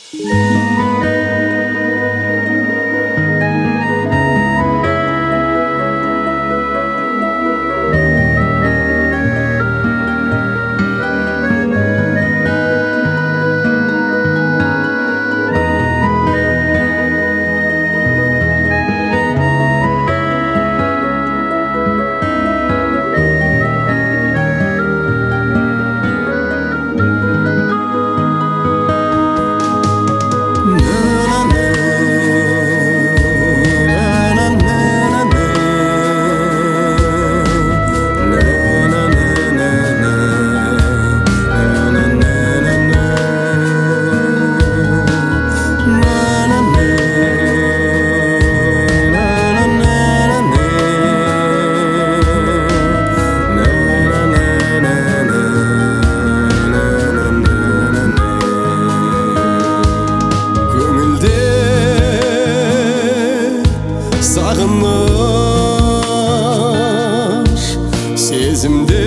Сағыныш сезімде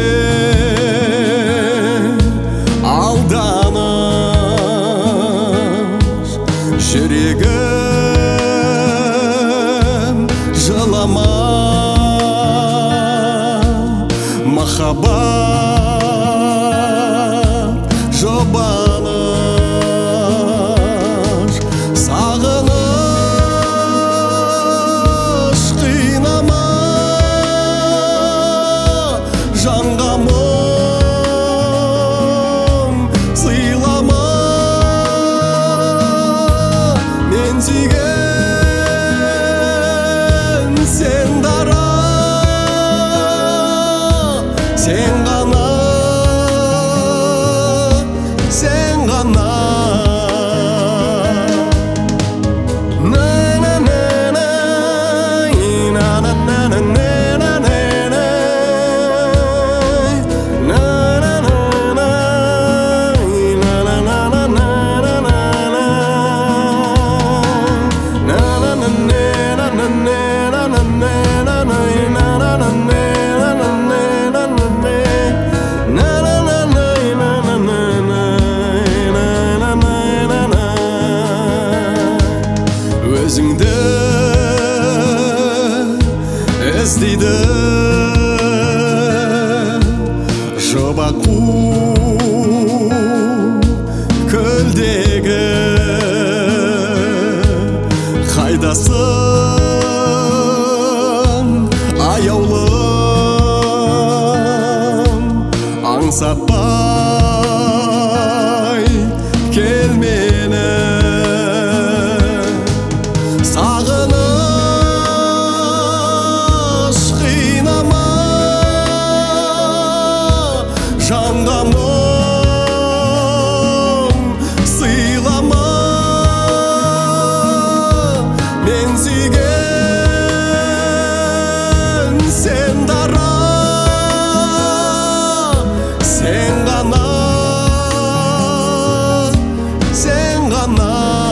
алданыш, жүрегім жылама, махаббат жұбаныш. Сағыныш қинама, жанға мұң сыйлама, мен сүйген сен дара, сен ғана, сен ғана. Өзіңді іздейді жұбаку көлдегі, қайдасың аяулым, аңсатпай кел мені. Сағыныш қинама, жанға мұң сыйлама, мен сүйген сен дара, сен ғана, сен ғана.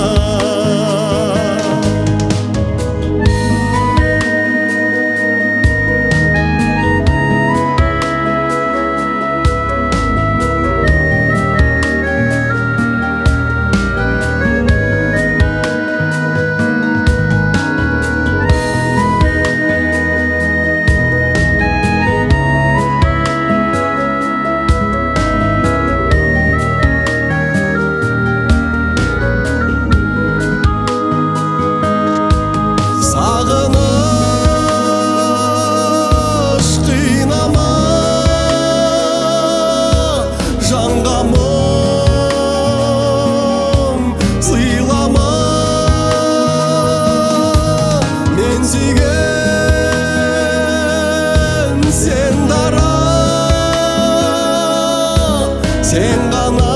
Сен ғана,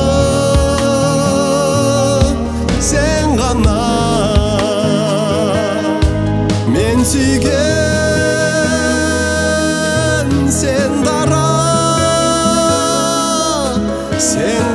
сен ғана, мен сүйген сен дара, сен